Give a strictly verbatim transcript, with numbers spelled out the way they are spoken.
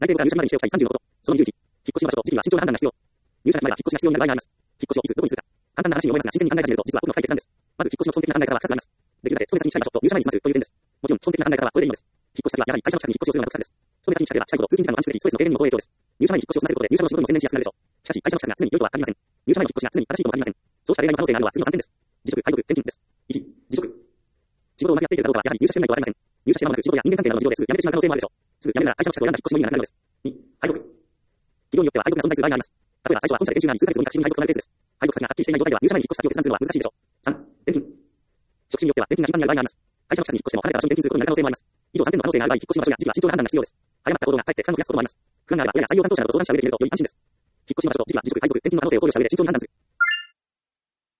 内定後から入社までにしておきたいさんじゅうのこと。そのにじゅういち、引っ越しの場所と時期には慎重な判断が必要。入社の前は引っ越しが必要になる場合があります。引っ越しをいつどこにするか。簡単な話に思いますが、真剣に考えてみると、実は奥の深い決断です。まず、引っ越しの基本的な考え方はふたつあります。できるだけ勤め先に近い場所と入社前に済ませるという点です。もちろん、基本的な考え方はこれでいいのです。引っ越し先はやはり会社の近くに引っ越しをするのが得策です。勤め先に近ければ近いほど通勤時間の短縮でストレスの軽減にも好影響です。入社前に引っ越しを済ませることで入社後の仕事にも専念しやすくなるでしょう。しかし、会社の近くが常に良いとは限りません。入社前の引っ越しが常に正しいとも限りません。そうした例外の可能性があるのは次のさんてんです。辞職、配属、転勤です。いち、辞職。仕事をうまくやっているかどうかは、やはり入社してみないとわかりません。入社して間もなく仕事や人間関係などの事情ですぐ辞めてしまう可能性もあるでしょう。すぐ辞めるなら会社の近くを選んだ引っ越しも意味がなくなるのです。に、配属。企業によっては配属が存在する場合があります。例えば最初は本社で研修があり、数ヶ月後に各支部に配属となるケースです。配属先がはっきりしていない状態では入社前に引っ越し先を決断するのは難しいでしょう。さん、転勤。職種によっては転勤が頻繁になる場合があります。会社の近くに引っ越しても離れた場所に転勤することになる可能性もあります。以上さんてんの可能性がある場合、引っ越しの場所や時期は慎重な判断が必要です。早まった行動がかえって負担を増やすこともあります。不安があれば親や採用担当者などと相談した上で決めるとより安心です。引っ越しの場所と時期は辞職、配属、転勤の可能性を考慮した上で慎重に判断する。